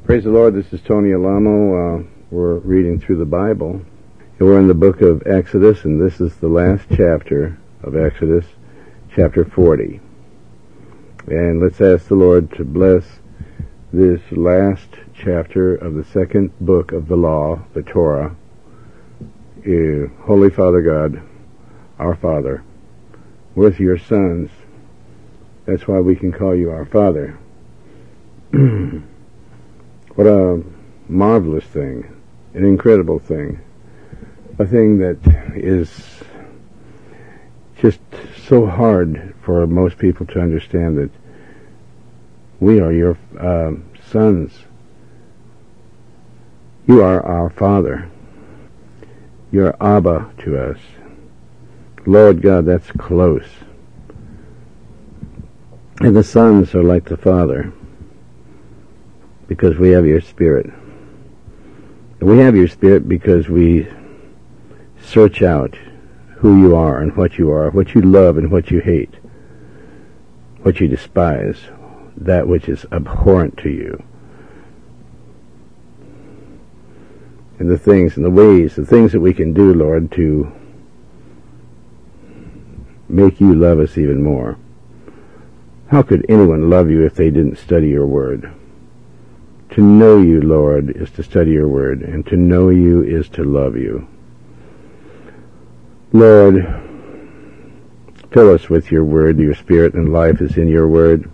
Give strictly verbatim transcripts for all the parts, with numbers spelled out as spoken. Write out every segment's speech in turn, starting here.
Praise the Lord, this is Tony Alamo. Uh, we're reading through the Bible. And we're in the book of Exodus, and this is the last chapter of Exodus, chapter forty. And let's ask the Lord to bless this last chapter of the second book of the law, the Torah. Uh, Holy Father God, our Father, with your sons. That's why we can call you our Father. What a marvelous thing, an incredible thing, a thing that is just so hard for most people to understand, that we are your uh, sons. You are our Father. You're Abba to us. Lord God, that's close. And the sons are like the Father, because we have your Spirit. And we have your Spirit because we search out who you are and what you are, what you love and what you hate, what you despise, that which is abhorrent to you. And the things and the ways, the things that we can do, Lord, to make you love us even more. How could anyone love you if they didn't study your word? To know you, Lord, is to study your word, and to know you is to love you. Lord, fill us with your word. Your Spirit and life is in your word.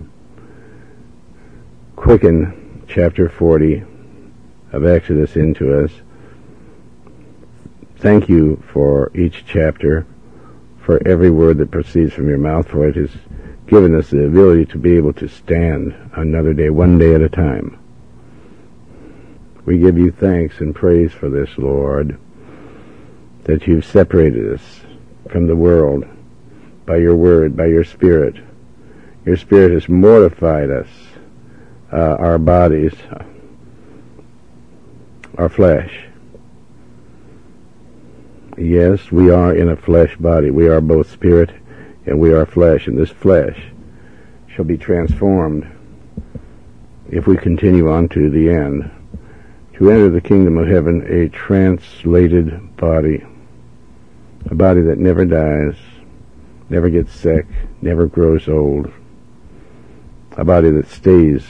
Quicken chapter forty of Exodus into us. Thank you for each chapter, for every word that proceeds from your mouth, for it has given us the ability to be able to stand another day, one day at a time. We give you thanks and praise for this, Lord, that you've separated us from the world by your word, by your Spirit. Your Spirit has mortified us, uh, our bodies, our flesh. Yes, we are in a flesh body. We are both spirit and we are flesh, and this flesh shall be transformed if we continue on to the end, to enter the kingdom of heaven, a translated body, a body that never dies, never gets sick, never grows old, a body that stays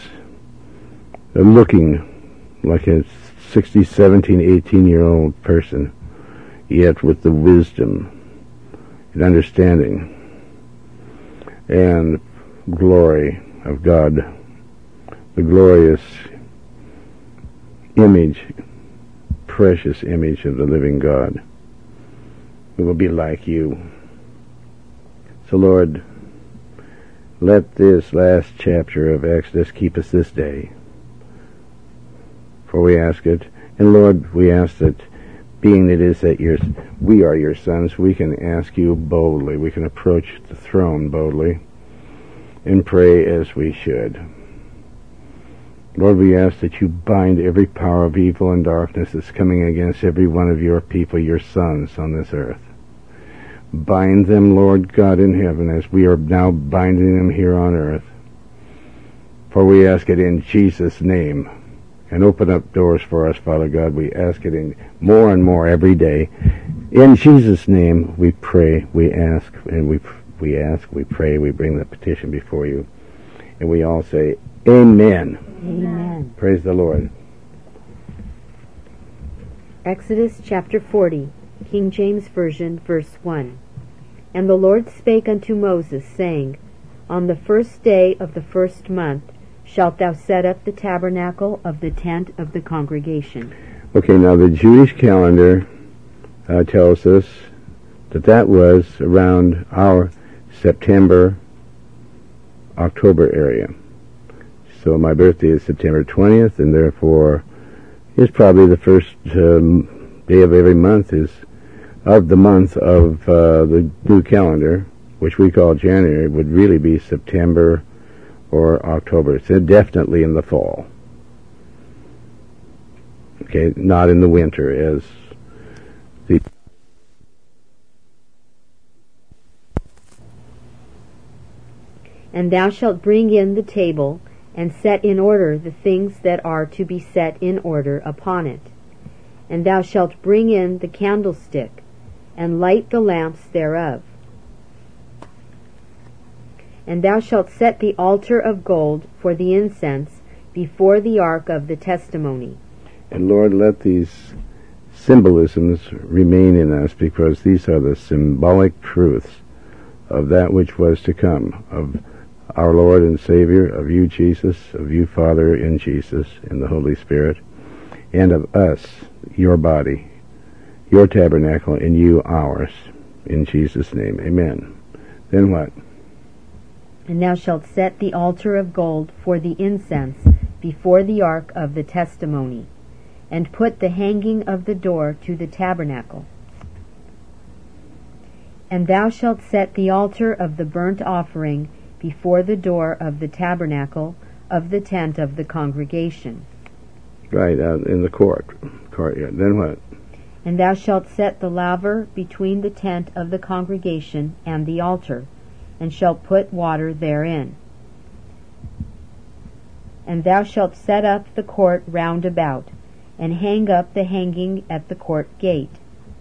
looking like a sixty, seventeen, eighteen-year-old person, yet with the wisdom and understanding and glory of God, the glorious image, precious image of the living God. We will be like you. So, Lord, let this last chapter of Exodus keep us this day, for we ask it. And Lord, we ask that, being it is that you're, we are your sons, we can ask you boldly, we can approach the throne boldly and pray as we should. Lord, we ask that you bind every power of evil and darkness that's coming against every one of your people, your sons on this earth. Bind them, Lord God, in heaven, as we are now binding them here on earth. For we ask it in Jesus' name. And open up doors for us, Father God. We ask it in more and more every day. In Jesus' name we pray, we ask, and we we ask, we pray, we bring the petition before you. And we all say, Amen. Amen. Praise the Lord. Exodus chapter forty, King James Version, verse one. And the Lord spake unto Moses, saying, On the first day of the first month shalt thou set up the tabernacle of the tent of the congregation. Okay, now the Jewish calendar uh, tells us that that was around our September, October area. So my birthday is September twentieth, and therefore is probably the first um, day of every month is of the month of uh, the new calendar, which we call January, would really be September or October. It's definitely in the fall. Okay, not in the winter, as the And thou shalt bring in the table, and set in order the things that are to be set in order upon it. And thou shalt bring in the candlestick, and light the lamps thereof. And thou shalt set the altar of gold for the incense before the ark of the testimony. And Lord, let these symbolisms remain in us, because these are the symbolic truths of that which was to come, of our Lord and Savior, of you, Jesus, of you, Father, in Jesus, in the Holy Spirit, and of us, your body, your tabernacle, and you, ours, in Jesus' name. Amen. Then what? And thou shalt set the altar of gold for the incense before the ark of the testimony, and put the hanging of the door to the tabernacle. And thou shalt set the altar of the burnt offering before the door of the tabernacle of the tent of the congregation. Right, out in the court, courtyard. Then what? And thou shalt set the laver between the tent of the congregation and the altar, and shalt put water therein. And thou shalt set up the court round about, and hang up the hanging at the court gate.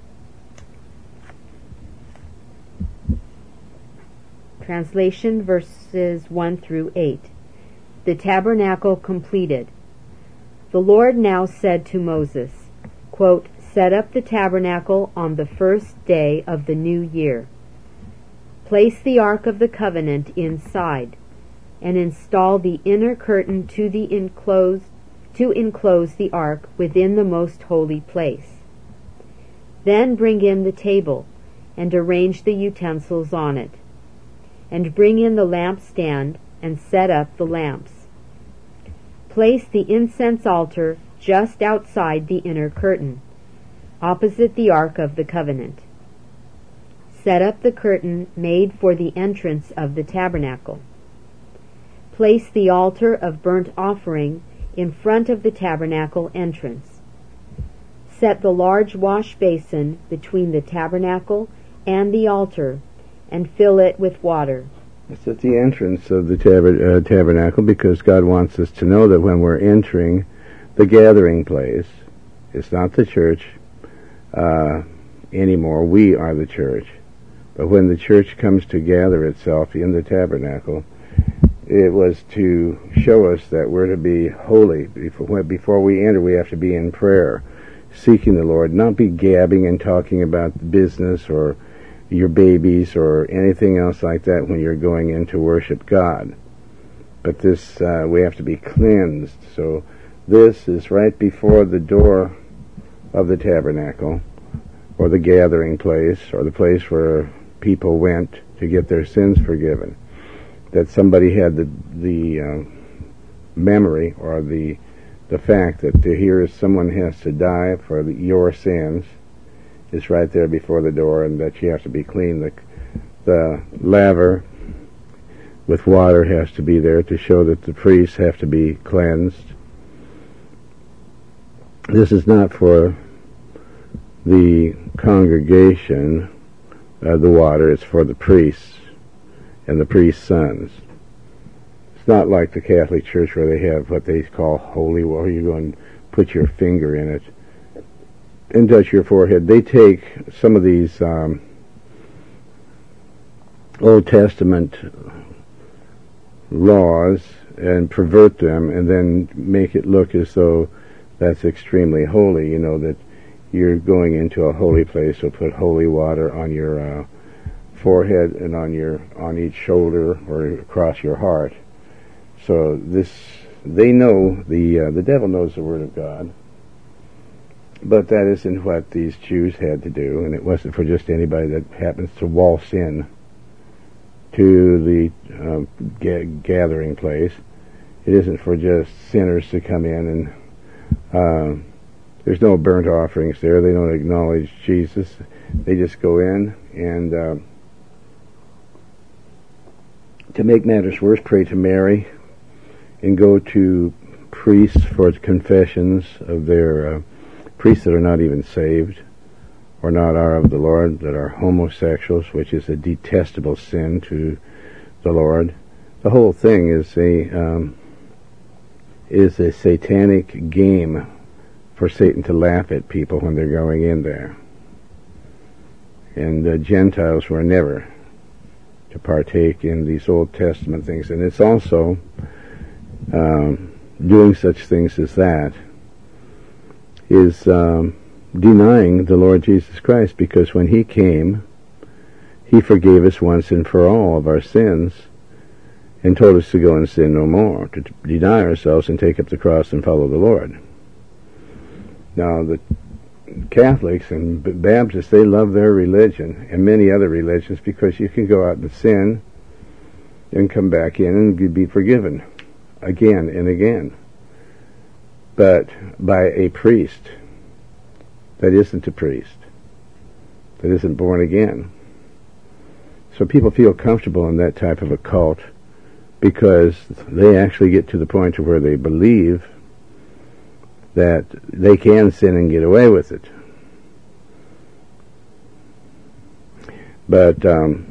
Translation, verses one through eight. The tabernacle completed. The Lord now said to Moses, quote, "Set up the tabernacle on the first day of the new year. Place the Ark of the Covenant inside, and install the inner curtain to the enclosed to enclose the ark within the most holy place. Then bring in the table, and arrange the utensils on it, and bring in the lampstand, and set up the lamps. Place the incense altar just outside the inner curtain, opposite the Ark of the Covenant. Set up the curtain made for the entrance of the tabernacle. Place the altar of burnt offering in front of the tabernacle entrance. Set the large wash basin between the tabernacle and the altar, and fill it with water." It's at the entrance of the tab- uh, tabernacle, because God wants us to know that when we're entering the gathering place, it's not the church uh, anymore. We are the church. But when the church comes to gather itself in the tabernacle, it was to show us that we're to be holy. Before, before we enter, we have to be in prayer, seeking the Lord, not be gabbing and talking about business or your babies or anything else like that when you're going in to worship God. But this, uh, we have to be cleansed. So this is right before the door of the tabernacle, or the gathering place, or the place where people went to get their sins forgiven. That somebody had the the uh, memory, or the the fact that to here is someone has to die for the, your sins, is right there before the door, and that you have to be clean. The the laver with water has to be there to show that the priests have to be cleansed. This is not for the congregation, uh, the water, it's for the priests and the priest's sons. It's not like the Catholic Church where they have what they call holy water. You go and put your finger in it and touch your forehead. They take some of these um, Old Testament laws and pervert them, and then make it look as though that's extremely holy. You know, that you're going into a holy place, so put holy water on your uh, forehead and on your on each shoulder or across your heart. So this, they know, the uh, the devil knows the Word of God, but that isn't what these Jews had to do, and it wasn't for just anybody that happens to waltz in to the uh, ga- gathering place. It isn't for just sinners to come in, and uh, there's no burnt offerings there. They don't acknowledge Jesus. They just go in and, uh, to make matters worse, pray to Mary and go to priests for confessions of their uh, priests that are not even saved or not are of the Lord, that are homosexuals, which is a detestable sin to the Lord. The whole thing is a um, is a satanic game for Satan to laugh at people when they're going in there. And the Gentiles were never to partake in these Old Testament things. And it's also um, doing such things as that is um, denying the Lord Jesus Christ, because when he came, he forgave us once and for all of our sins and told us to go and sin no more, to deny ourselves and take up the cross and follow the Lord. Now, the Catholics and Baptists, they love their religion and many other religions because you can go out and sin and come back in and be forgiven again and again. But by a priest that isn't a priest, that isn't born again. So people feel comfortable in that type of a cult because they actually get to the point to where they believe that they can sin and get away with it. But um,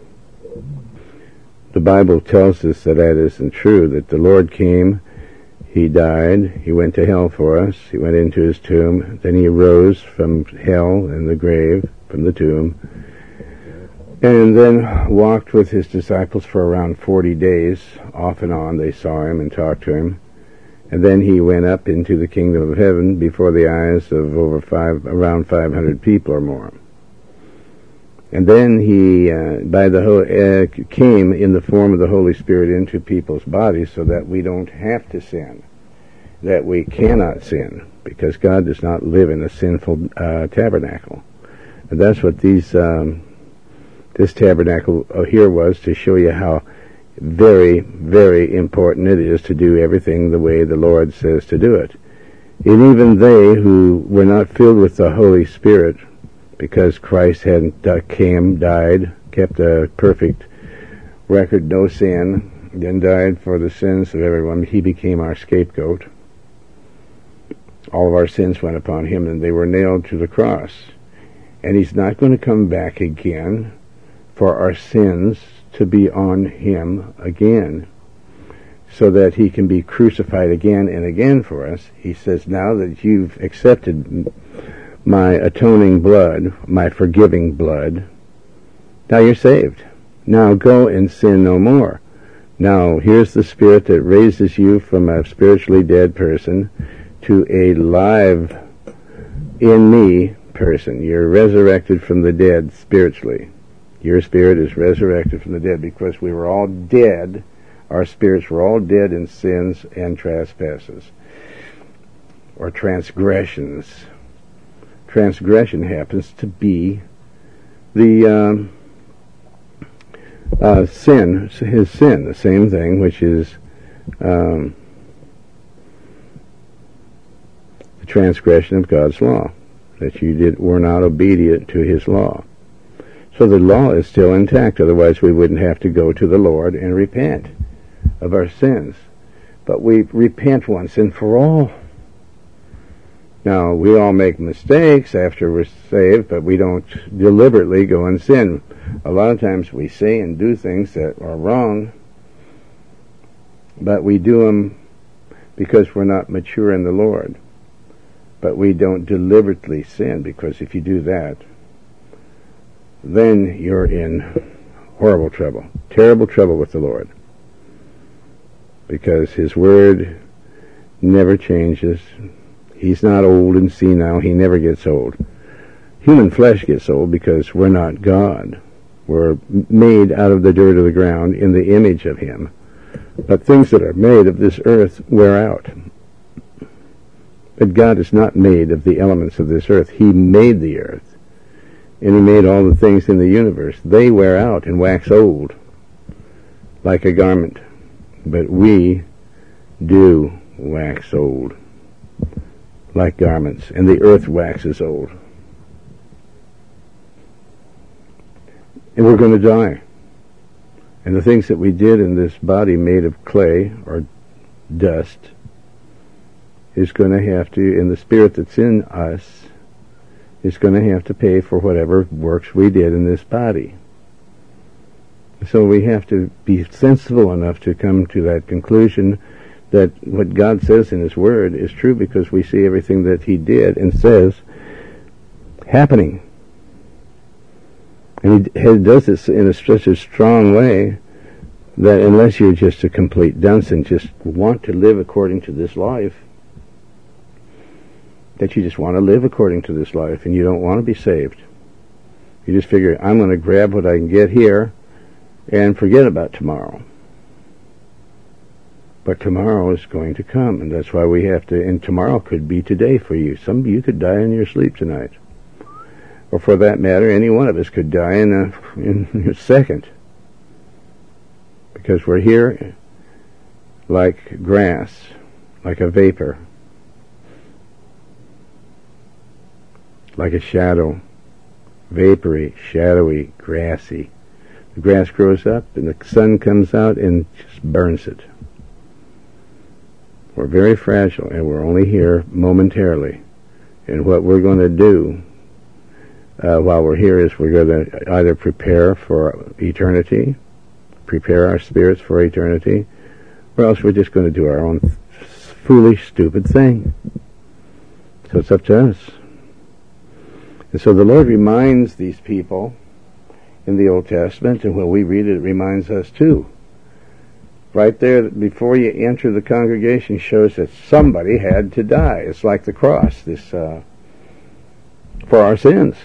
the Bible tells us that that isn't true, that the Lord came, he died, he went to hell for us, he went into his tomb, then he rose from hell and the grave, from the tomb, and then walked with his disciples for around forty days. Off and on they saw him and talked to him. And then he went up into the kingdom of heaven before the eyes of over five, around five hundred people or more. And then he, uh, by the uh, came in the form of the Holy Spirit into people's bodies, so that we don't have to sin, that we cannot sin, because God does not live in a sinful uh, tabernacle. And that's what these um, this tabernacle here was, to show you how very, very important it is to do everything the way the Lord says to do it. And even they who were not filled with the Holy Spirit, because Christ hadn't uh, came, died, kept a perfect record, no sin, then died for the sins of everyone. He became our scapegoat. All of our sins went upon him, and they were nailed to the cross. And he's not going to come back again for our sins to be on him again, so that he can be crucified again and again for us. He says, now that you've accepted my atoning blood, my forgiving blood, now you're saved. Now go and sin no more. Now here's the Spirit that raises you from a spiritually dead person to a live in me person. You're resurrected from the dead spiritually. Your spirit is resurrected from the dead, because we were all dead. Our spirits were all dead in sins and trespasses, or transgressions. Transgression happens to be the um, uh, sin, his sin, the same thing, which is um, the transgression of God's law, that you did were not obedient to his law. So the law is still intact, otherwise we wouldn't have to go to the Lord and repent of our sins. But we repent once and for all. Now, we all make mistakes after we're saved, but we don't deliberately go and sin. A lot of times we say and do things that are wrong, but we do them because we're not mature in the Lord. But we don't deliberately sin, because if you do that, then you're in horrible trouble, terrible trouble with the Lord, because his word never changes. He's not old and senile. He never gets old. Human flesh gets old because we're not God. We're made out of the dirt of the ground in the image of him. But things that are made of this earth wear out. But God is not made of the elements of this earth. He made the earth. And he made all the things in the universe. They wear out and wax old like a garment. But we do wax old like garments, and the earth waxes old. And we're going to die. And the things that we did in this body made of clay or dust is going to have to, and the spirit that's in us is going to have to pay for whatever works we did in this body. So we have to be sensible enough to come to that conclusion that what God says in His Word is true because we see everything that He did and says happening. And He, he does this in a, such a strong way that unless you're just a complete dunce and just want to live according to this life, that you just want to live according to this life and you don't want to be saved. You just figure, I'm going to grab what I can get here and forget about tomorrow. But tomorrow is going to come, and that's why we have to, and tomorrow could be today for you. Some of you could die in your sleep tonight. Or for that matter, any one of us could die in a, in a second. Because we're here like grass, like a vapor, like a shadow, vapory, shadowy, grassy. The grass grows up and the sun comes out and just burns it. We're very fragile and we're only here momentarily. And what we're going to do uh, while we're here is we're going to either prepare for eternity, prepare our spirits for eternity, or else we're just going to do our own foolish, stupid thing. So it's up to us. And so the Lord reminds these people in the Old Testament, and when we read it, it reminds us too. Right there, before you enter the congregation, shows that somebody had to die. It's like the cross, this uh, for our sins.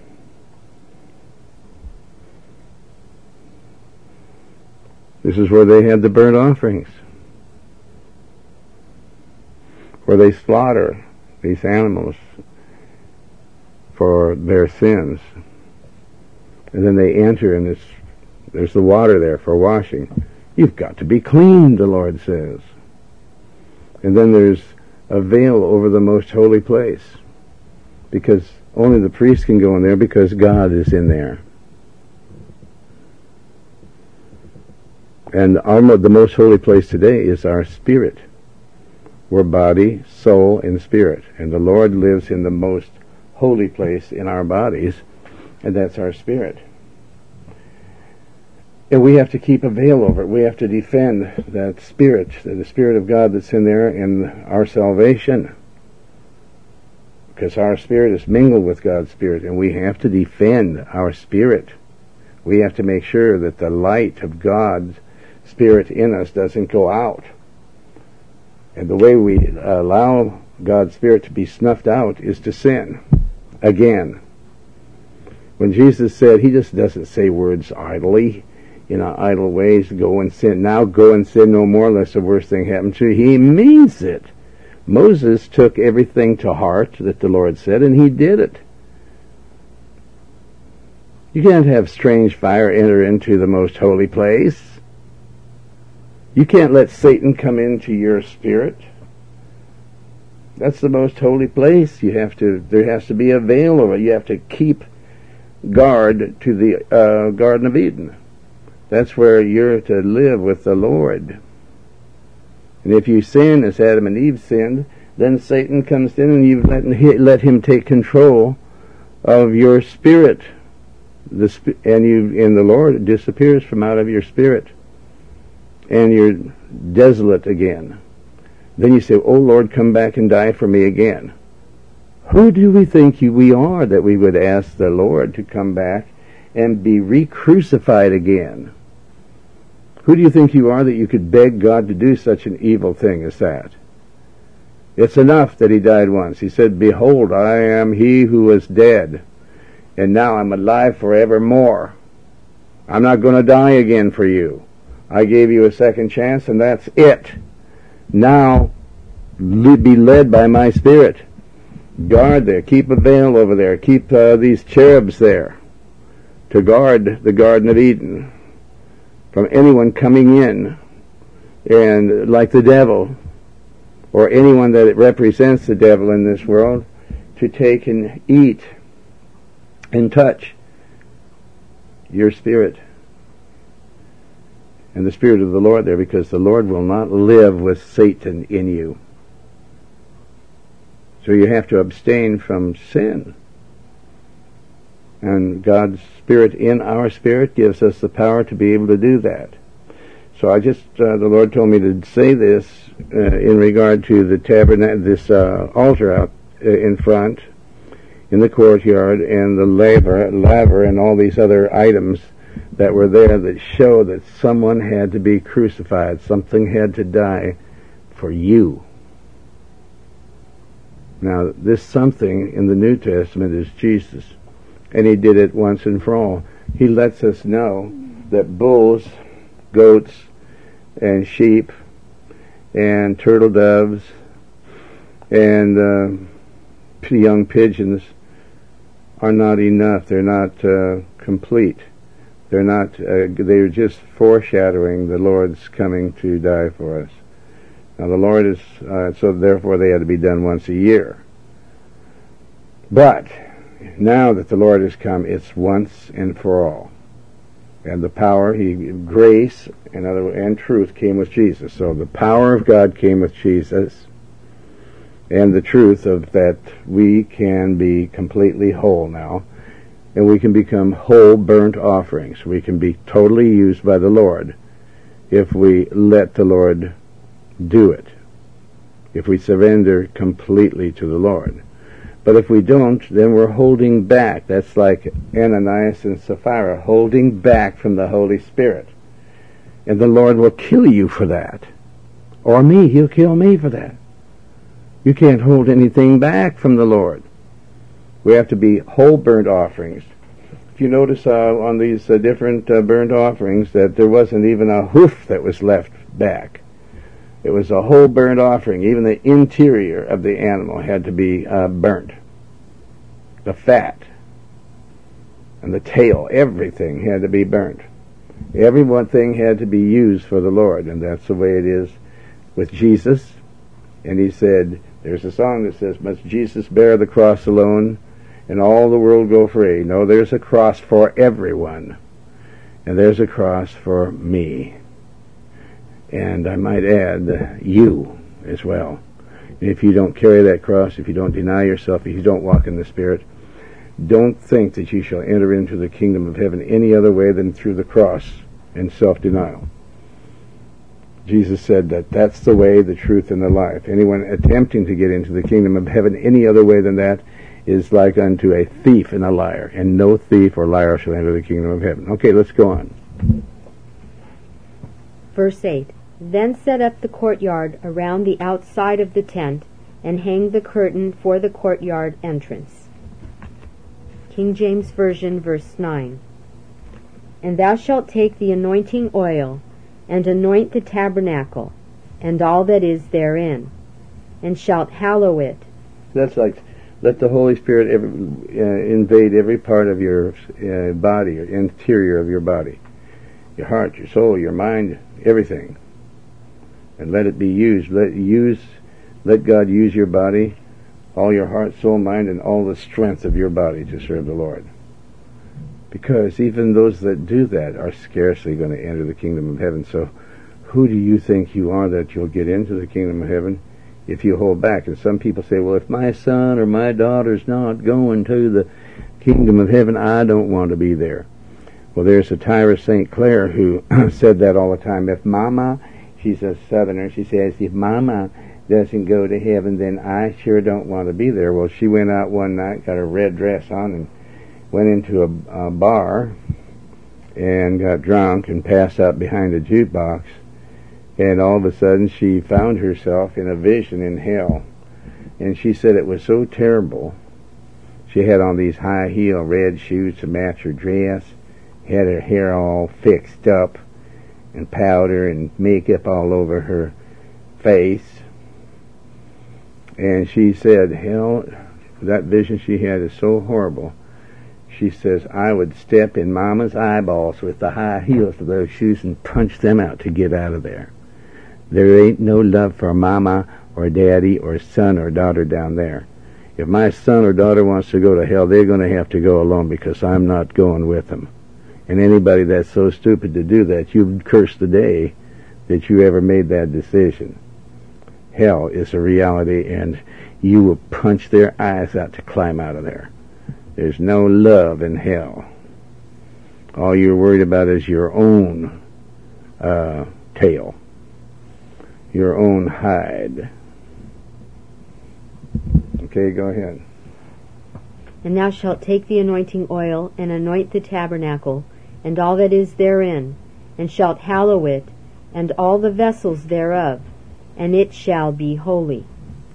This is where they had the burnt offerings, where they slaughter these animals for their sins. And then they enter, and it's, there's the water there for washing. You've got to be clean, the Lord says. And then there's a veil over the most holy place, because only the priest can go in there because God is in there. And our, the most holy place today is our spirit. We're body, soul, and spirit. And the Lord lives in the most holy place in our bodies, and that's our spirit. And we have to keep a veil over it. We have to defend that spirit, the Spirit of God that's in there, and our salvation. Because our spirit is mingled with God's Spirit, and we have to defend our spirit. We have to make sure that the light of God's Spirit in us doesn't go out. And the way we allow God's Spirit to be snuffed out is to sin again. When Jesus said, He just doesn't say words idly, in our idle ways, go and sin. Now go and sin no more, lest the worst thing happen to you. He means it. Moses took everything to heart that the Lord said, and he did it. You can't have strange fire enter into the most holy place. You can't let Satan come into your spirit. That's the most holy place. You have to. There has to be a veil over it. You have to keep guard to the uh, Garden of Eden. That's where you're to live with the Lord. And if you sin as Adam and Eve sinned, then Satan comes in and you let, let him take control of your spirit. The sp- and you, and the Lord disappears from out of your spirit. And you're desolate again. Then you say, oh Lord, come back and die for me again. Who do we think we are that we would ask the Lord to come back and be re-crucified again? Who do you think you are that you could beg God to do such an evil thing as that? It's enough that He died once. He said, behold, I am He who was dead, and now I'm alive forevermore. I'm not going to die again for you. I gave you a second chance, and that's it. Now, be led by my Spirit. Guard there. Keep a veil over there. Keep uh, these cherubs there to guard the Garden of Eden from anyone coming in, and like the devil, or anyone that represents the devil in this world, to take and eat and touch your spirit and the Spirit of the Lord there, because the Lord will not live with Satan in you. So you have to abstain from sin. And God's Spirit in our spirit gives us the power to be able to do that. So I just, uh, the Lord told me to say this uh, in regard to the tabernacle, this uh, altar out uh, in front, in the courtyard, and the laver, laver and all these other items that were there that show that someone had to be crucified, something had to die for you. Now, this something in the New Testament is Jesus, and he did it once and for all. He lets us know that bulls, goats, and sheep, and turtle doves, and uh, young pigeons are not enough. They're not uh, complete. They're not. Uh, they're just foreshadowing the Lord's coming to die for us. Now the Lord is. Uh, so therefore, they had to be done once a year. But now that the Lord has come, it's once and for all. And the power, he, grace, and other, and truth came with Jesus. So the power of God came with Jesus, and the truth of that we can be completely whole now, and we can become whole burnt offerings. We can be totally used by the Lord if we let the Lord do it, if we surrender completely to the Lord. But if we don't, then we're holding back. That's like Ananias and Sapphira, holding back from the Holy Spirit. And the Lord will kill you for that. Or me, he'll kill me for that. You can't hold anything back from the Lord. We have to be whole burnt offerings. If you notice uh, on these uh, different uh, burnt offerings that there wasn't even a hoof that was left back. It was a whole burnt offering. Even the interior of the animal had to be uh, burnt. The fat and the tail, everything had to be burnt. Every one thing had to be used for the Lord, and that's the way it is with Jesus. And he said, there's a song that says, must Jesus bear the cross alone and all the world go free? No, there's a cross for everyone, and there's a cross for me. And I might add, you as well. And if you don't carry that cross, if you don't deny yourself, if you don't walk in the Spirit, don't think that you shall enter into the kingdom of heaven any other way than through the cross and self-denial. Jesus said that that's the way, the truth, and the life. Anyone attempting to get into the kingdom of heaven any other way than that is like unto a thief and a liar, and no thief or liar shall enter the kingdom of heaven. Okay, let's go on. Verse eight. Then set up the courtyard around the outside of the tent, and hang the curtain for the courtyard entrance. King James Version, verse nine. And thou shalt take the anointing oil, and anoint the tabernacle, and all that is therein, and shalt hallow it. That's like, let the Holy Spirit every, uh, invade every part of your uh, body, or interior of your body. Your heart, your soul, your mind, everything. And let it be used. Let use, let God use your body, all your heart, soul, mind, and all the strength of your body to serve the Lord. Because even those that do that are scarcely going to enter the kingdom of heaven. So who do you think you are that you'll get into the kingdom of heaven if you hold back? And some people say, well, if my son or my daughter's not going to the kingdom of heaven, I don't want to be there. Well, there's a Tyra Saint Clair who said that all the time. If Mama, she's a Southerner, she says, if Mama doesn't go to heaven, then I sure don't want to be there. Well, she went out one night, got a red dress on, and went into a, a bar and got drunk and passed out behind a jukebox. And all of a sudden, she found herself in a vision in hell. And she said it was so terrible. She had on these high-heel red shoes to match her dress, had her hair all fixed up, and powder and makeup all over her face. And she said, hell, that vision she had is so horrible. She says, I would step in Mama's eyeballs with the high heels of those shoes and punch them out to get out of there. There ain't no love for Mama or Daddy or son or daughter down there. If my son or daughter wants to go to hell, they're going to have to go alone because I'm not going with them. And anybody that's so stupid to do that, you'd curse the day that you ever made that decision. Hell is a reality, and you will punch their eyes out to climb out of there. There's no love in hell. All you're worried about is your own uh, tail, your own hide. Okay, go ahead. And thou shalt take the anointing oil, and anoint the tabernacle, and all that is therein, and shalt hallow it, and all the vessels thereof, and it shall be holy.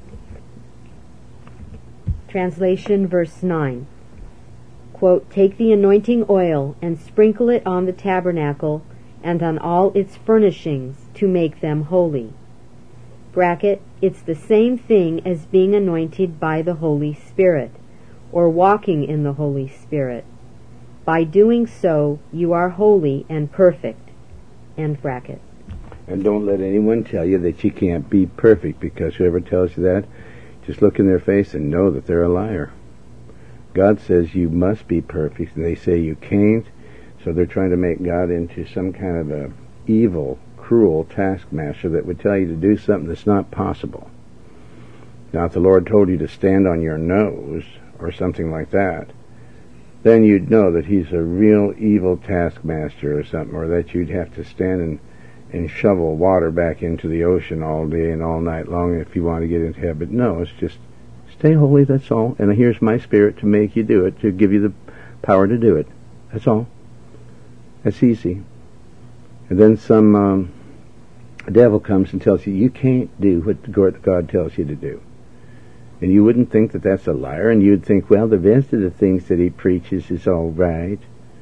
Translation, verse nine. Quote, take the anointing oil, and sprinkle it on the tabernacle, and on all its furnishings, to make them holy. Bracket, it's the same thing as being anointed by the Holy Spirit, or walking in the Holy Spirit. By doing so, you are holy and perfect. End bracket. And don't let anyone tell you that you can't be perfect, because whoever tells you that, just look in their face and know that they're a liar. God says you must be perfect, and they say you can't, so they're trying to make God into some kind of a evil, cruel taskmaster that would tell you to do something that's not possible. Now, if the Lord told you to stand on your nose, or something like that, then you'd know that he's a real evil taskmaster or something, or that you'd have to stand and, and shovel water back into the ocean all day and all night long if you want to get into heaven. But no, it's just stay holy, that's all. And here's my Spirit to make you do it, to give you the power to do it. That's all. That's easy. And then some um, devil comes and tells you, you can't do what God tells you to do. And you wouldn't think that that's a liar, and you'd think, well, the rest of the things that he preaches is all right.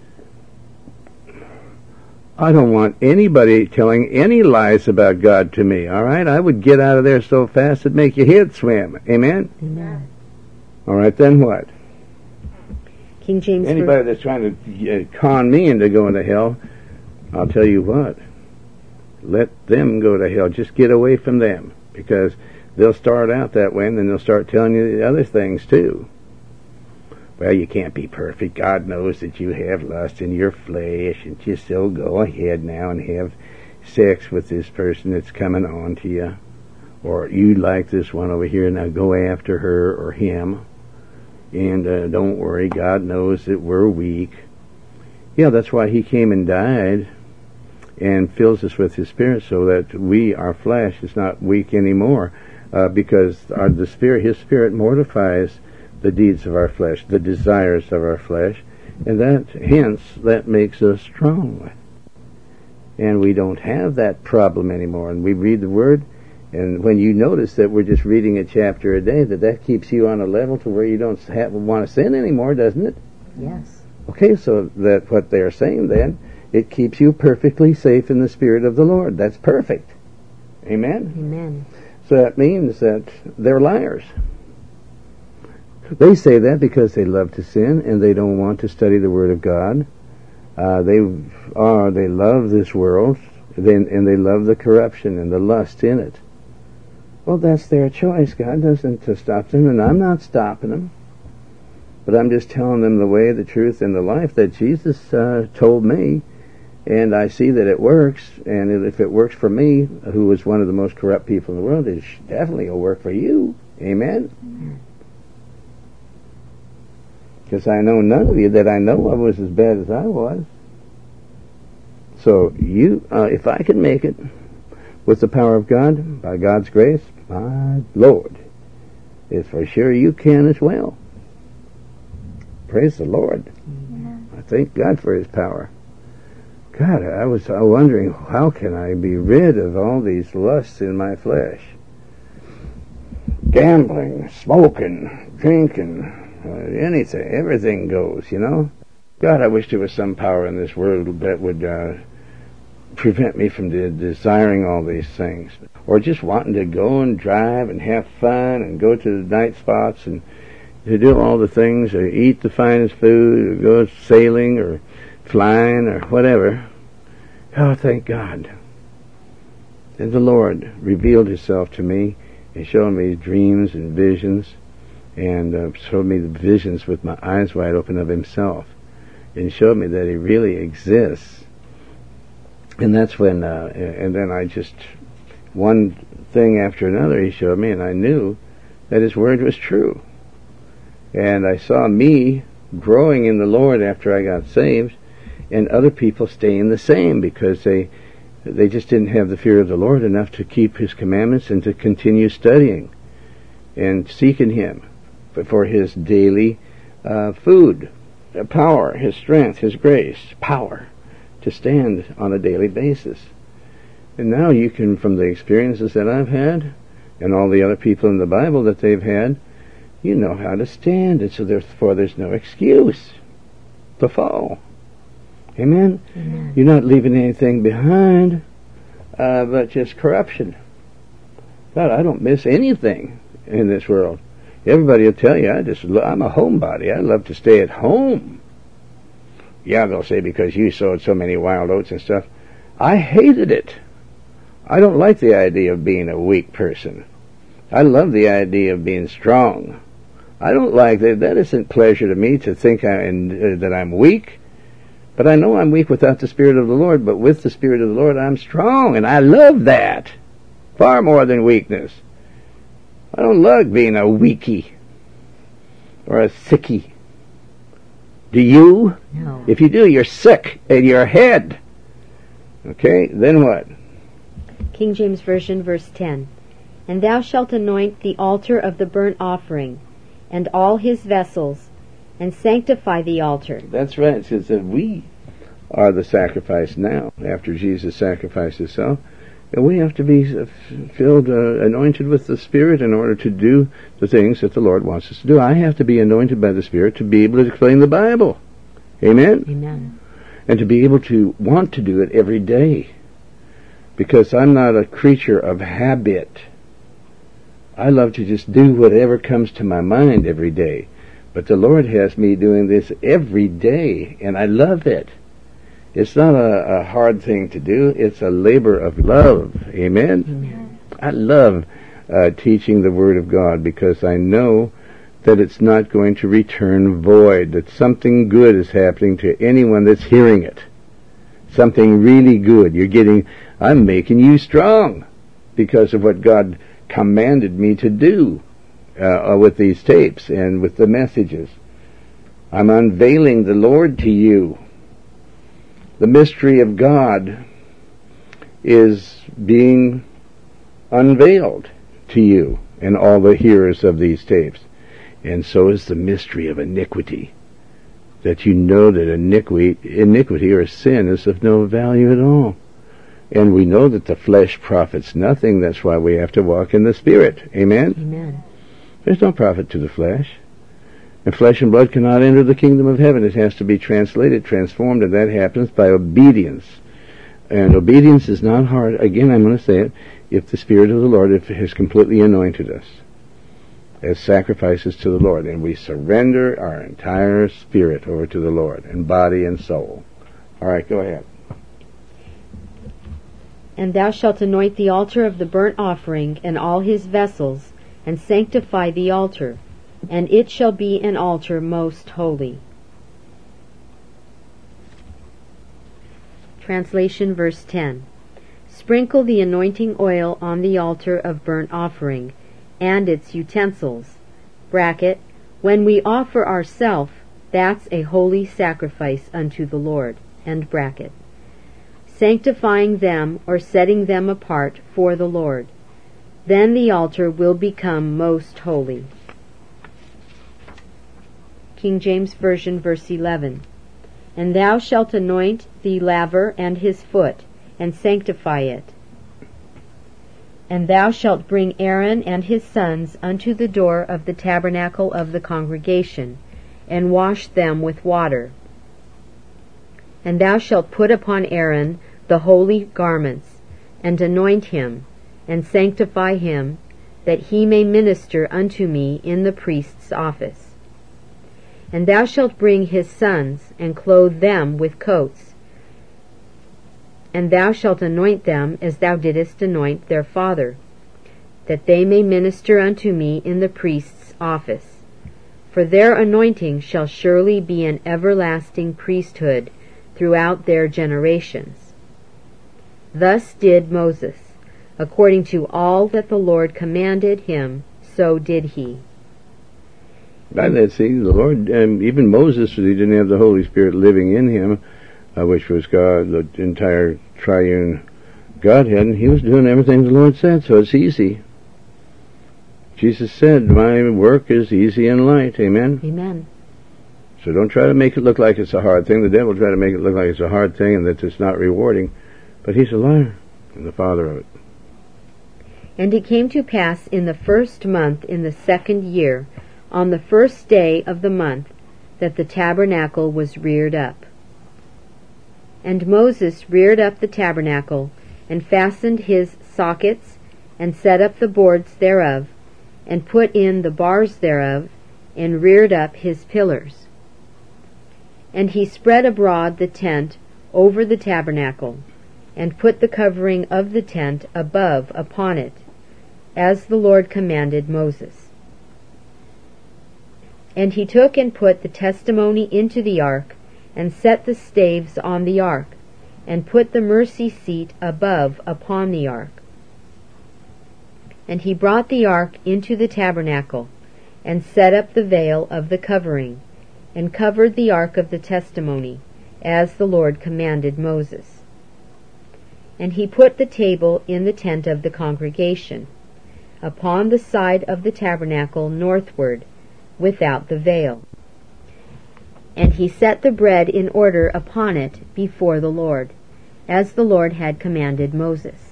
I don't want anybody telling any lies about God to me, all right? I would get out of there so fast it'd make your head swim. Amen? Amen. All right, then what? King James. Anybody that's trying to uh, con me into going to hell, I'll tell you what. Let them go to hell. Just get away from them, because they'll start out that way, and then they'll start telling you the other things too. Well, you can't be perfect. God knows that you have lust in your flesh, and you still go ahead now and have sex with this person that's coming on to you. Or you like this one over here, now go after her or him. And uh, don't worry, God knows that we're weak. Yeah, that's why he came and died and fills us with his Spirit, so that we, our flesh, is not weak anymore. Uh, because our, the Spirit, his Spirit mortifies the deeds of our flesh, the desires of our flesh, and that, hence, that makes us strong. And we don't have that problem anymore. And we read the Word, and when you notice that we're just reading a chapter a day, that that keeps you on a level to where you don't have, want to sin anymore, doesn't it? Yes. Okay, so that what they're saying then, it keeps you perfectly safe in the Spirit of the Lord. That's perfect. Amen? Amen. So that means that they're liars. They say that because they love to sin and they don't want to study the Word of God. Uh, they are, they love this world, then, and they love the corruption and the lust in it. Well, that's their choice. God doesn't to stop them, and I'm not stopping them. But I'm just telling them the way, the truth, and the life that Jesus uh, told me. And I see that it works, and if it works for me, who was one of the most corrupt people in the world, it definitely will work for you. Amen? Because I know none of you that I know of was as bad as I was. So you, uh, if I can make it with the power of God, by God's grace, my Lord, it's for sure you can as well. Praise the Lord. Amen. I thank God for his power. God, I was wondering, how can I be rid of all these lusts in my flesh? Gambling, smoking, drinking, uh, anything, everything goes, you know? God, I wish there was some power in this world that would uh, prevent me from de- desiring all these things. Or just wanting to go and drive and have fun and go to the night spots and to do all the things, or eat the finest food, or go sailing, or flying, or whatever. Oh, thank God. And the Lord revealed himself to me and showed me dreams and visions, and uh, showed me the visions with my eyes wide open of himself, and showed me that he really exists. And that's when, uh, and then I just, one thing after another he showed me, and I knew that his word was true. And I saw me growing in the Lord after I got saved, and other people staying the same, because they They just didn't have the fear of the Lord enough to keep His commandments and to continue studying and seeking Him for His daily uh, food, uh, power, His strength, His grace, power to stand on a daily basis. And now you can, from the experiences that I've had and all the other people in the Bible that they've had, you know how to stand, and so therefore there's no excuse to fall. Amen? Amen. You're not leaving anything behind uh, but just corruption. God, I don't miss anything in this world. Everybody will tell you, I just, I'm a homebody. I love to stay at home. Yeah, they'll say, because you sowed so many wild oats and stuff. I hated it. I don't like the idea of being a weak person. I love the idea of being strong. I don't like that. That isn't pleasure to me to think I, and, uh, that I'm weak. But I know I'm weak without the Spirit of the Lord, but with the Spirit of the Lord I'm strong, and I love that. Far more than weakness. I don't like being a weakie or a sickie. Do you? No. If you do, you're sick in your head. Okay, then what? King James Version, verse ten. And thou shalt anoint the altar of the burnt offering, and all his vessels, and sanctify the altar. That's right. It says that we are the sacrifice now, after Jesus sacrificed Himself. And we have to be filled, uh, anointed with the Spirit in order to do the things that the Lord wants us to do. I have to be anointed by the Spirit to be able to explain the Bible. Amen? Amen. And to be able to want to do it every day. Because I'm not a creature of habit. I love to just do whatever comes to my mind every day. But the Lord has me doing this every day, and I love it. It's not a, a hard thing to do. It's a labor of love. Amen? Amen. I love uh, teaching the Word of God because I know that it's not going to return void, that something good is happening to anyone that's hearing it. Something really good. You're getting, I'm making you strong because of what God commanded me to do uh, with these tapes and with the messages. I'm unveiling the Lord to you. The mystery of God is being unveiled to you and all the hearers of these tapes. And so is the mystery of iniquity. That you know that iniquity, iniquity or sin is of no value at all. And we know that the flesh profits nothing. That's why we have to walk in the Spirit. Amen? Amen. There's no profit to the flesh. And flesh and blood cannot enter the kingdom of heaven. It has to be translated, transformed, and that happens by obedience. And obedience is not hard. Again, I'm going to say it. If the Spirit of the Lord has completely anointed us as sacrifices to the Lord, and we surrender our entire spirit over to the Lord, and body and soul. All right, go ahead. And thou shalt anoint the altar of the burnt offering, and all his vessels, and sanctify the altar, and it shall be an altar most holy. Translation, verse ten. Sprinkle the anointing oil on the altar of burnt offering, and its utensils. Bracket, when we offer ourself, that's a holy sacrifice unto the Lord. End bracket. Sanctifying them or setting them apart for the Lord. Then the altar will become most holy. King James Version, verse eleven. And thou shalt anoint the laver and his foot, and sanctify it. And thou shalt bring Aaron and his sons unto the door of the tabernacle of the congregation, and wash them with water. And thou shalt put upon Aaron the holy garments, and anoint him, and sanctify him, that he may minister unto me in the priest's office. And thou shalt bring his sons, and clothe them with coats. And thou shalt anoint them as thou didst anoint their father, that they may minister unto me in the priest's office. For their anointing shall surely be an everlasting priesthood throughout their generations. Thus did Moses. According to all that the Lord commanded him, so did he. By that, see, the Lord, um, even Moses, he didn't have the Holy Spirit living in him, uh, which was God, the entire triune God hadn't. He was doing everything the Lord said, so it's easy. Jesus said, my work is easy and light. Amen? Amen. So don't try to make it look like it's a hard thing. The devil will try to make it look like it's a hard thing and that it's not rewarding. But he's a liar and the father of it. And it came to pass in the first month in the second year, on the first day of the month, that the tabernacle was reared up. And Moses reared up the tabernacle, and fastened his sockets, and set up the boards thereof, and put in the bars thereof, and reared up his pillars. And he spread abroad the tent over the tabernacle, and put the covering of the tent above upon it, as the Lord commanded Moses. And he took and put the testimony into the ark, and set the staves on the ark, and put the mercy seat above upon the ark. And he brought the ark into the tabernacle, and set up the veil of the covering, and covered the ark of the testimony, as the Lord commanded Moses. And he put the table in the tent of the congregation, upon the side of the tabernacle northward, without the veil. And he set the bread in order upon it before the Lord, as the Lord had commanded Moses.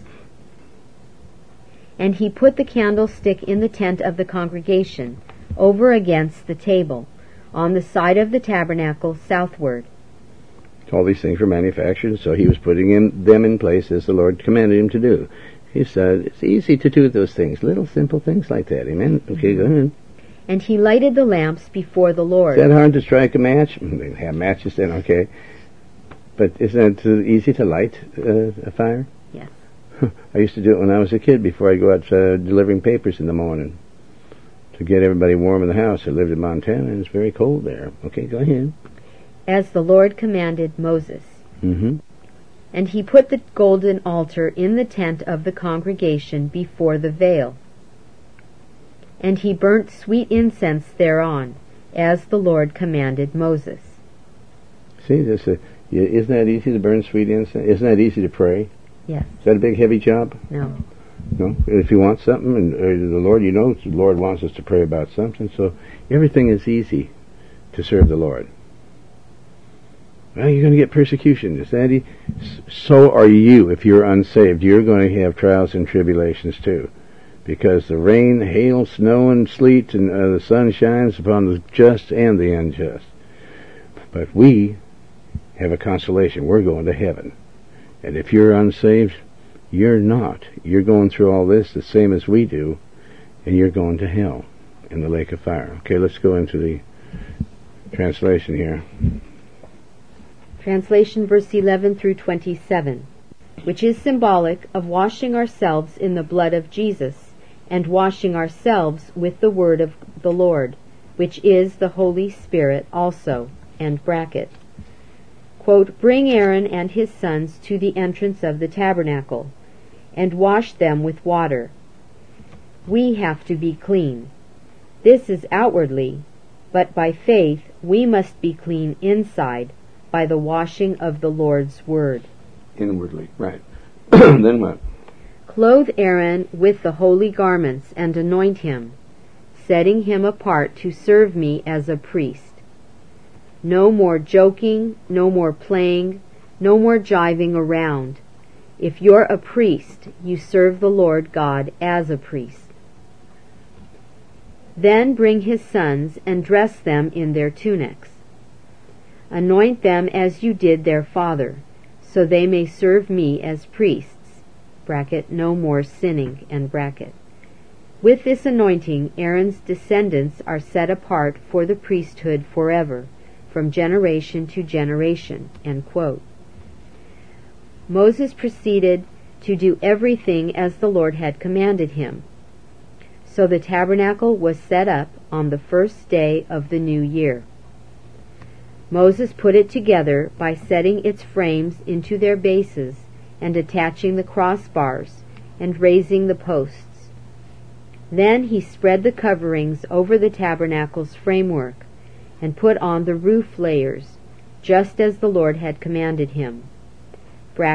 And he put the candlestick in the tent of the congregation, over against the table, on the side of the tabernacle southward. All these things were manufactured, so he was putting in, them in place as the Lord commanded him to do. He said, it's easy to do those things, little simple things like that. Amen? Okay, go ahead. And he lighted the lamps before the Lord. Is that hard to strike a match? They have matches then, okay. But isn't it easy to light uh, a fire? Yes. I used to do it when I was a kid before I go out uh, delivering papers in the morning to get everybody warm in the house. I lived in Montana and it's very cold there. Okay, go ahead. As the Lord commanded Moses. Mm-hmm. And he put the golden altar in the tent of the congregation before the veil. And he burnt sweet incense thereon, as the Lord commanded Moses. See, this, uh, isn't that easy to burn sweet incense? Isn't that easy to pray? Yes. Is that a big, heavy job? No. No. If you want something, and uh, the Lord, you know, the Lord wants us to pray about something, so everything is easy to serve the Lord. Well, you're going to get persecution. Is that e- so are you if you're unsaved. You're going to have trials and tribulations too. Because the rain, hail, snow, and sleet, and uh, the sun shines upon the just and the unjust. But we have a consolation. We're going to heaven. And if you're unsaved, you're not. You're going through all this the same as we do, and you're going to hell in the lake of fire. Okay, let's go into the translation here. Translation verse eleven through twenty-seven, which is symbolic of washing ourselves in the blood of Jesus, and washing ourselves with the word of the Lord, which is the Holy Spirit also, and bracket. Quote, bring Aaron and his sons to the entrance of the tabernacle, and wash them with water. We have to be clean. This is outwardly, but by faith we must be clean inside, by the washing of the Lord's word. Inwardly, right. Then what? Clothe Aaron with the holy garments, and anoint him, setting him apart to serve me as a priest. No more joking, no more playing, no more jiving around. If you're a priest, you serve the Lord God as a priest. Then bring his sons and dress them in their tunics. Anoint them as you did their father, so they may serve me as priests. Bracket, no more sinning, and bracket. With this anointing, Aaron's descendants are set apart for the priesthood forever, from generation to generation. End quote. Moses proceeded to do everything as the Lord had commanded him. So the tabernacle was set up on the first day of the new year. Moses put it together by setting its frames into their bases and attaching the crossbars and raising the posts. Then he spread the coverings over the tabernacle's framework and put on the roof layers, just as the Lord had commanded him. Bracket,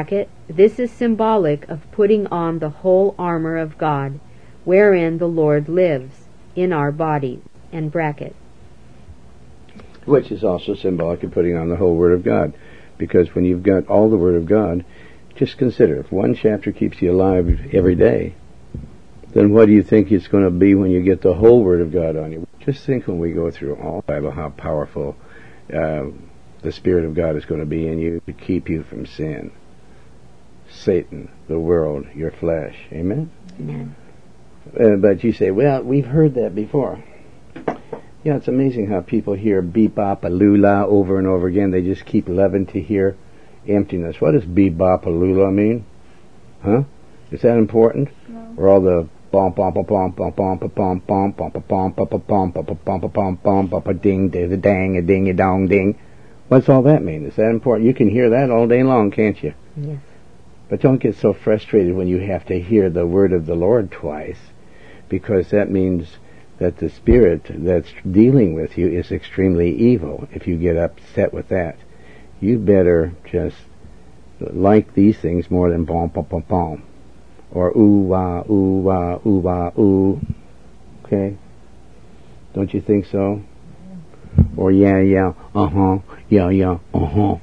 This is symbolic of putting on the whole armor of God, wherein the Lord lives, in our bodies, and bracket. Which is also symbolic of putting on the whole Word of God. Because when you've got all the Word of God, just consider, if one chapter keeps you alive every day, then what do you think it's going to be when you get the whole Word of God on you? Just think when we go through all the Bible how powerful uh, the Spirit of God is going to be in you to keep you from sin. Satan, the world, your flesh. Amen? Amen. Uh, but you say, well, we've heard that before. Yeah, it's amazing how people hear beep-bop-a-lula over and over again. They just keep loving to hear emptiness. What does beep-bop-a-lula mean? Huh? Is that important? No. Or all the bom bom bom bom bom bom bom bom bom bom bom bom bom bom bom bom bom ding the dang a ding a dong ding. What's all that mean? Is that important? You can hear that all day long, can't you? Yes. But don't get so frustrated when you have to hear the word of the Lord twice, because that means that the spirit that's dealing with you is extremely evil. If you get upset with that, you better just like these things more than bom bom bom bom, or ooh wah ooh wah ooh wah ooh. Okay, don't you think so? Or yeah yeah uh huh yeah yeah uh huh.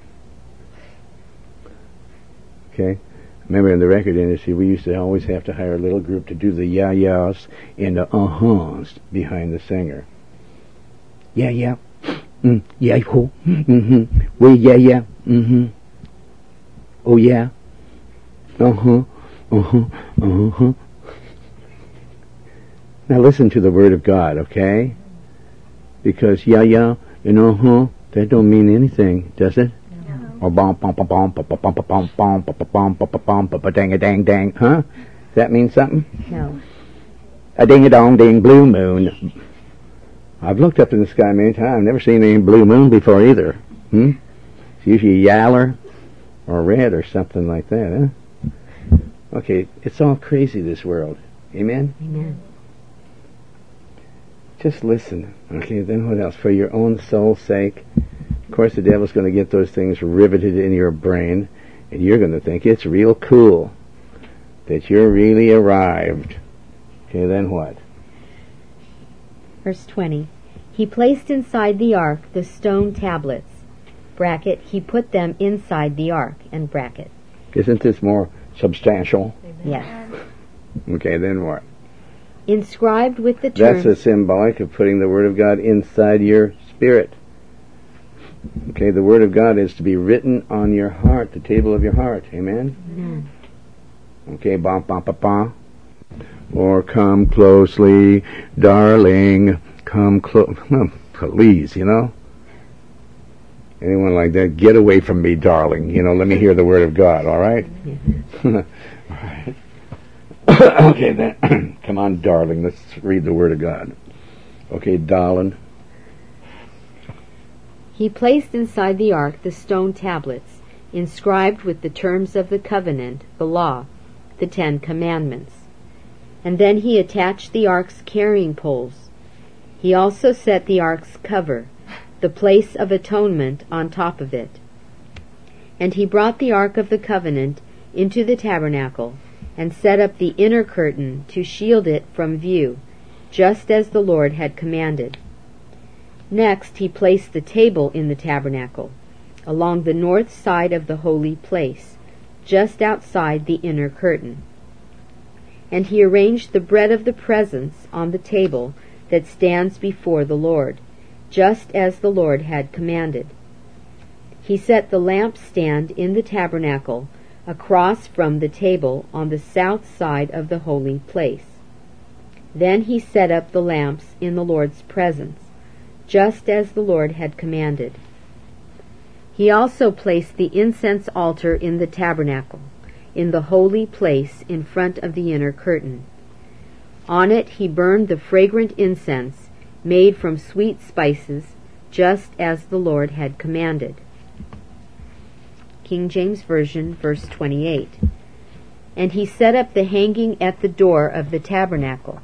Okay. Remember, in the record industry, we used to always have to hire a little group to do the yeah-yeahs and the uh-huhs behind the singer. Yeah, yeah. Mm, yeah, cool. Mm-hmm. Well, yeah, yeah. Mm-hmm. Oh, yeah. Uh-huh. Uh-huh. Uh-huh. Now listen to the Word of God, okay? Because yeah, yeah and uh-huh, that don't mean anything, does it? Or bom bom bom bom bom bom bom bom bom bom bom bom bom dang a dang dang, huh? Does that mean something? No. A ding a dong ding blue moon. I've looked up in the sky many times. Never seen any blue moon before either. Hmm. It's usually yaller or red or something like that, huh? Okay, it's all crazy, this world. Amen. Amen. Just listen. Okay, then what else? For your own soul's sake. Of course, the devil's going to get those things riveted in your brain, and you're going to think it's real cool that you're really arrived. Okay, then what? Verse twenty. He placed inside the ark the stone tablets, bracket, he put them inside the ark, and bracket. Isn't this more substantial? Yes. Okay, then what? Inscribed with the terms... That's a symbolic of putting the Word of God inside your spirit. Okay, the Word of God is to be written on your heart, the table of your heart. Amen? Amen. Okay, bom, bom, bom, bom. Or come closely, darling, come close. Please, you know? Anyone like that, get away from me, darling. You know, let me hear the Word of God, all right? Mm-hmm. All right. Okay, then. Come on, darling, let's read the Word of God. Okay, darling. He placed inside the ark the stone tablets, inscribed with the terms of the covenant, the law, the Ten Commandments. And then he attached the ark's carrying poles. He also set the ark's cover, the place of atonement, on top of it. And he brought the ark of the covenant into the tabernacle, and set up the inner curtain to shield it from view, just as the Lord had commanded. Next he placed the table in the tabernacle, along the north side of the holy place, just outside the inner curtain. And he arranged the bread of the presence on the table that stands before the Lord, just as the Lord had commanded. He set the lampstand in the tabernacle across from the table on the south side of the holy place. Then he set up the lamps in the Lord's presence, just as the Lord had commanded. He also placed the incense altar in the tabernacle, in the holy place in front of the inner curtain. On it he burned the fragrant incense made from sweet spices, just as the Lord had commanded. King James Version, verse twenty-eight. And he set up the hanging at the door of the tabernacle.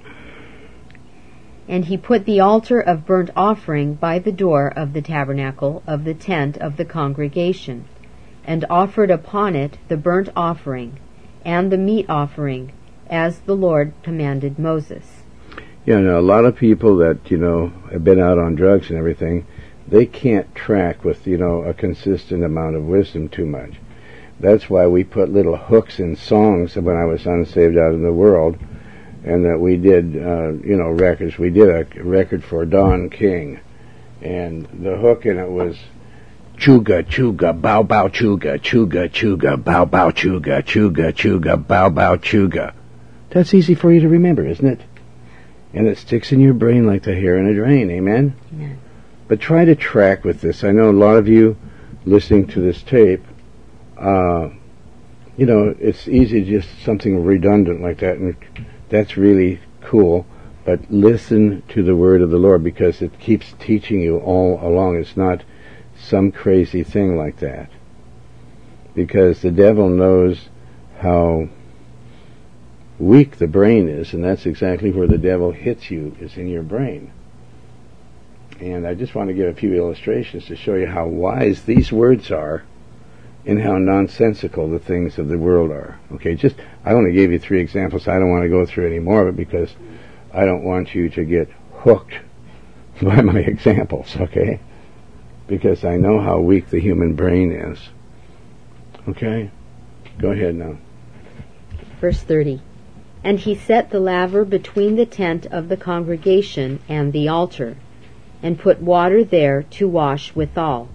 And he put the altar of burnt offering by the door of the tabernacle of the tent of the congregation, and offered upon it the burnt offering and the meat offering, as the Lord commanded Moses. Yeah, now a lot of people that, you know, have been out on drugs and everything, they can't track with, you know, a consistent amount of wisdom too much. That's why we put little hooks in songs when I was unsaved out in the world, and that we did, uh, you know, records. We did a record for Don King, and the hook in it was chuga chuga bow bow chuga chuga chuga bow bow chuga chuga chuga bow bow chuga. That's easy for you to remember, isn't it? And it sticks in your brain like the hair in a drain. Amen? Amen. But try to track with this. I know a lot of you listening to this tape, uh, you know, it's easy just something redundant like that, and that's really cool. But listen to the word of the Lord, because it keeps teaching you all along. It's not some crazy thing like that. Because the devil knows how weak the brain is, and that's exactly where the devil hits you, is in your brain. And I just want to give a few illustrations to show you how wise these words are and how nonsensical the things of the world are. Okay, just, I only gave you three examples. I don't want to go through any more of it because I don't want you to get hooked by my examples, okay? Because I know how weak the human brain is. Okay? Go ahead now. Verse thirty. And he set the laver between the tent of the congregation and the altar, and put water there to wash withal.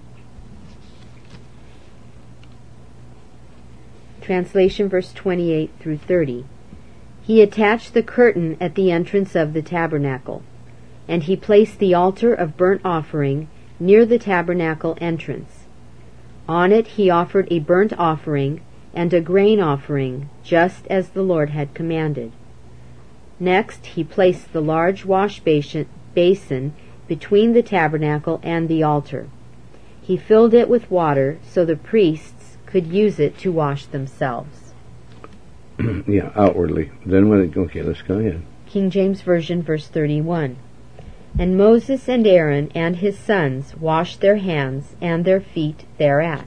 Translation verse twenty-eight through thirty. He attached the curtain at the entrance of the tabernacle, and he placed the altar of burnt offering near the tabernacle entrance. On it he offered a burnt offering and a grain offering, just as the Lord had commanded. Next he placed the large wash basin, basin between the tabernacle and the altar. He filled it with water so the priests could use it to wash themselves. Yeah, outwardly. Then when it, okay, let's go ahead. King James Version, verse thirty-one. And Moses and Aaron and his sons washed their hands and their feet thereat.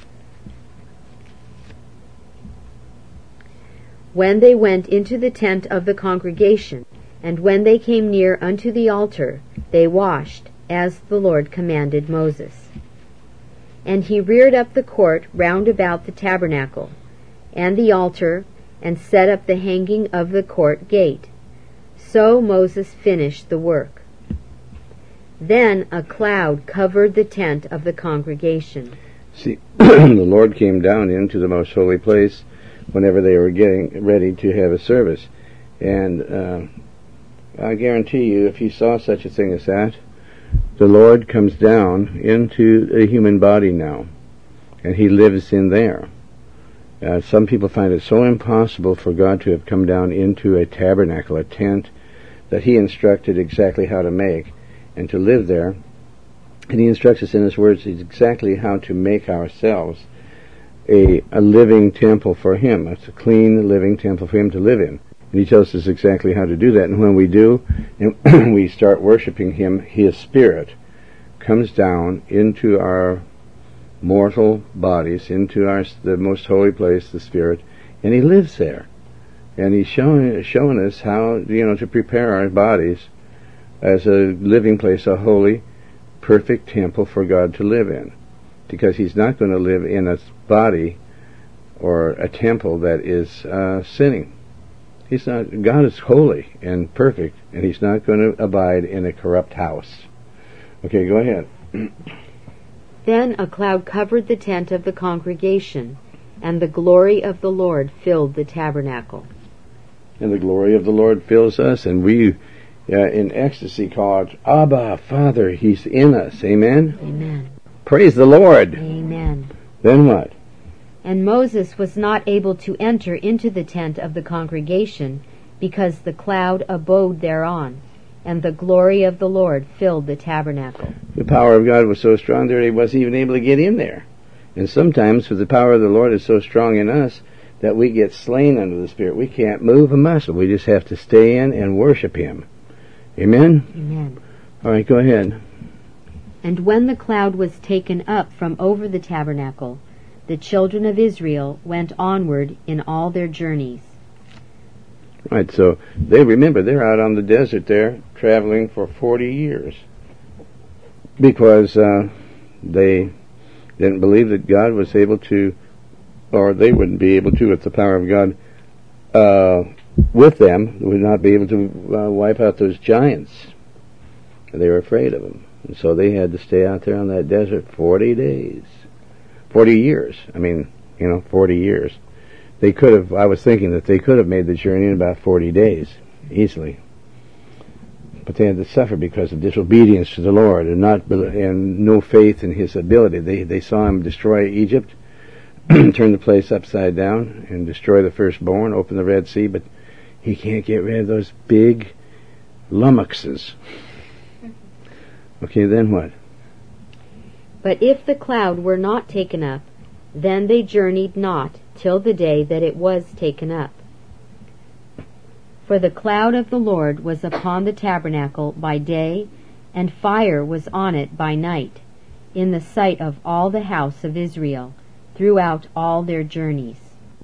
When they went into the tent of the congregation, and when they came near unto the altar, they washed, as the Lord commanded Moses. And he reared up the court round about the tabernacle, and the altar, and set up the hanging of the court gate. So Moses finished the work. Then a cloud covered the tent of the congregation. See, the Lord came down into the most holy place whenever they were getting ready to have a service. And uh, I guarantee you, if you saw such a thing as that, the Lord comes down into a human body now, and he lives in there. Uh, some people find it so impossible for God to have come down into a tabernacle, a tent, that he instructed exactly how to make and to live there. And he instructs us in his words exactly how to make ourselves a, a living temple for him. It's a clean, living temple for him to live in. And he tells us exactly how to do that. And when we do, and we start worshiping him, his Spirit comes down into our mortal bodies, into our the most holy place, the Spirit, and he lives there. And he's showing, showing us how, you know, to prepare our bodies as a living place, a holy, perfect temple for God to live in. Because he's not going to live in a body or a temple that is uh, sinning. He's not. God is holy and perfect, and he's not going to abide in a corrupt house. Okay, go ahead. Then a cloud covered the tent of the congregation, and the glory of the Lord filled the tabernacle. And the glory of the Lord fills us, and we, uh, in ecstasy, call it, Abba, Father, he's in us. Amen? Amen. Praise the Lord. Amen. Then what? And Moses was not able to enter into the tent of the congregation, because the cloud abode thereon, and the glory of the Lord filled the tabernacle. The power of God was so strong that he wasn't even able to get in there. And sometimes, the power of the Lord is so strong in us that we get slain under the Spirit. We can't move a muscle. We just have to stay in and worship him. Amen? Amen. All right, go ahead. And when the cloud was taken up from over the tabernacle, the children of Israel went onward in all their journeys. Right, so they remember they're out on the desert there, traveling for forty years. Because uh, they didn't believe that God was able to, or they wouldn't be able to, with the power of God uh, with them, would not be able to uh, wipe out those giants. And they were afraid of them. And so they had to stay out there on that desert forty days. forty years. I mean, you know, forty years. They could have, I was thinking that they could have made the journey in about forty days, easily. But they had to suffer because of disobedience to the Lord and not and no faith in His ability. They they saw Him destroy Egypt, turn the place upside down, and destroy the firstborn, open the Red Sea, but He can't get rid of those big lummoxes. Okay, then what? But if the cloud were not taken up, then they journeyed not till the day that it was taken up. For the cloud of the Lord was upon the tabernacle by day, and fire was on it by night, in the sight of all the house of Israel, throughout all their journeys.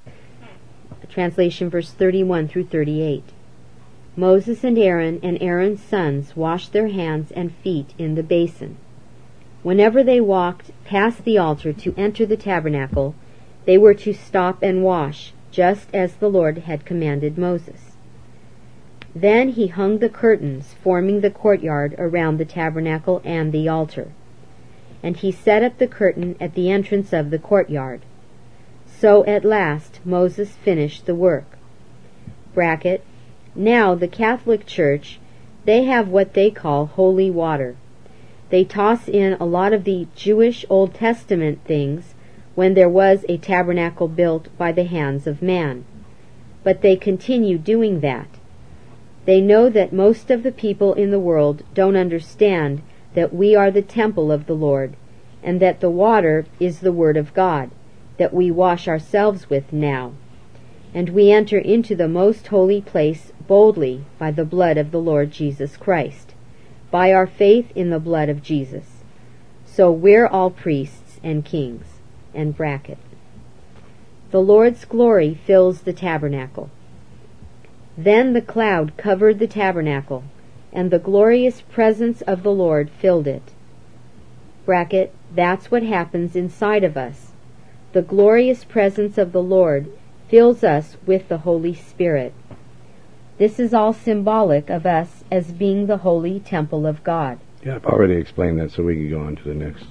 Translation verse thirty-one through thirty-eight. Moses and Aaron and Aaron's sons washed their hands and feet in the basin. Whenever they walked past the altar to enter the tabernacle, they were to stop and wash, just as the Lord had commanded Moses. Then he hung the curtains forming the courtyard around the tabernacle and the altar. And he set up the curtain at the entrance of the courtyard. So at last Moses finished the work. Bracket. Now the Catholic Church, they have what they call holy water. They toss in a lot of the Jewish Old Testament things when there was a tabernacle built by the hands of man. But they continue doing that. They know that most of the people in the world don't understand that we are the temple of the Lord, and that the water is the Word of God, that we wash ourselves with now. And we enter into the most holy place boldly by the blood of the Lord Jesus Christ, by our faith in the blood of Jesus. So we're all priests and kings. And bracket. The Lord's glory fills the tabernacle. Then the cloud covered the tabernacle, and the glorious presence of the Lord filled it. Bracket. That's what happens inside of us. The glorious presence of the Lord fills us with the Holy Spirit. This is all symbolic of us as being the holy temple of God. Yeah, I've already explained that, so we can go on to the next.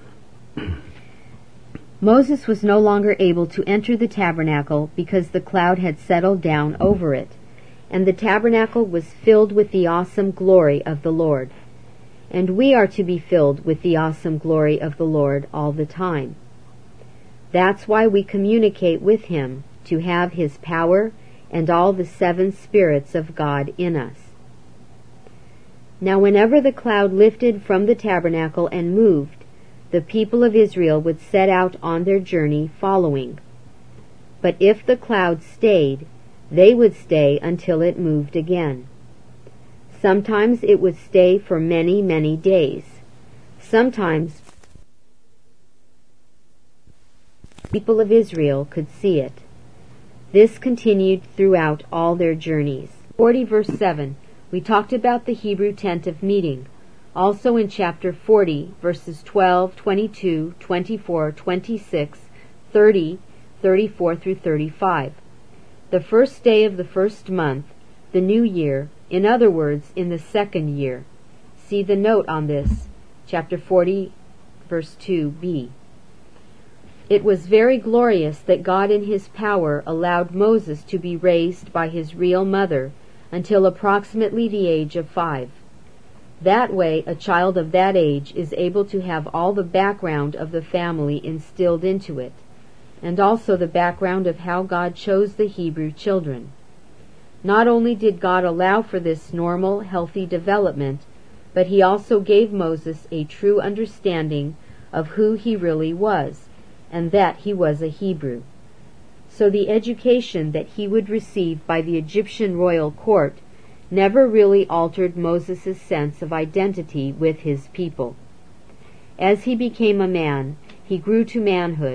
Moses was no longer able to enter the tabernacle because the cloud had settled down over it, and the tabernacle was filled with the awesome glory of the Lord. And we are to be filled with the awesome glory of the Lord all the time. That's why we communicate with Him, to have His power and all the seven spirits of God in us. Now whenever the cloud lifted from the tabernacle and moved, the people of Israel would set out on their journey following. But if the cloud stayed, they would stay until it moved again. Sometimes it would stay for many, many days. Sometimes the people of Israel could see it. This continued throughout all their journeys. forty verse seven, we talked about the Hebrew tent of meeting. Also in chapter forty, verses twelve, twenty-two, twenty-four, twenty-six, thirty, thirty-four through thirty-five. The first day of the first month, the new year, in other words, in the second year. See the note on this, chapter forty, verse two b. It was very glorious that God in His power allowed Moses to be raised by his real mother until approximately the age of five. That way, a child of that age is able to have all the background of the family instilled into it, and also the background of how God chose the Hebrew children. Not only did God allow for this normal, healthy development, but He also gave Moses a true understanding of who he really was, and that he was a Hebrew. So the education that he would receive by the Egyptian royal court never really altered Moses' sense of identity with his people. As he became a man, he grew to manhood,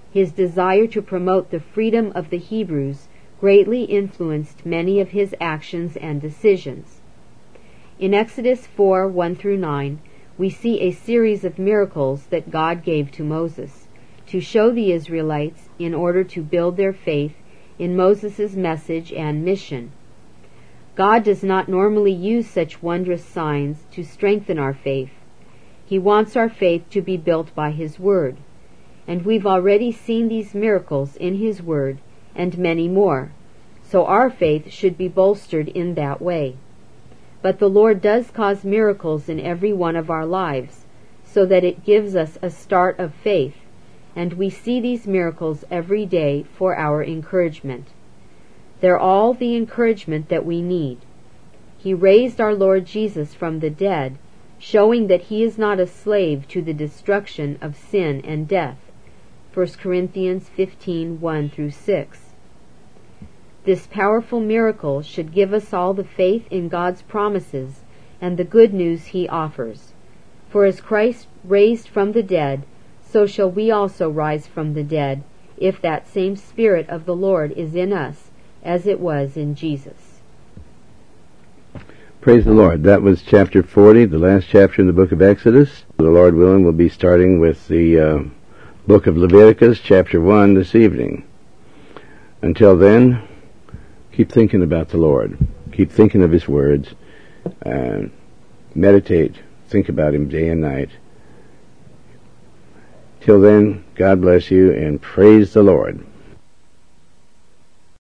His desire to promote the freedom of the Hebrews greatly influenced many of his actions and decisions. In Exodus four, one through nine, we see a series of miracles that God gave to Moses to show the Israelites in order to build their faith in Moses' message and mission. God does not normally use such wondrous signs to strengthen our faith. He wants our faith to be built by His Word, and we've already seen these miracles in His Word and many more, so our faith should be bolstered in that way. But the Lord does cause miracles in every one of our lives, so that it gives us a start of faith, and we see these miracles every day for our encouragement. They're all the encouragement that we need. He raised our Lord Jesus from the dead, showing that He is not a slave to the destruction of sin and death. First Corinthians fifteen, one through six. This powerful miracle should give us all the faith in God's promises and the good news He offers. For as Christ raised from the dead, so shall we also rise from the dead, if that same Spirit of the Lord is in us, as it was in Jesus. Praise the Lord. That was chapter forty, the last chapter in the book of Exodus. The Lord willing, we'll be starting with the uh, book of Leviticus, chapter one, this evening. Until then, keep thinking about the Lord. Keep thinking of His words. Uh, meditate. Think about Him day and night. Till then, God bless you and praise the Lord.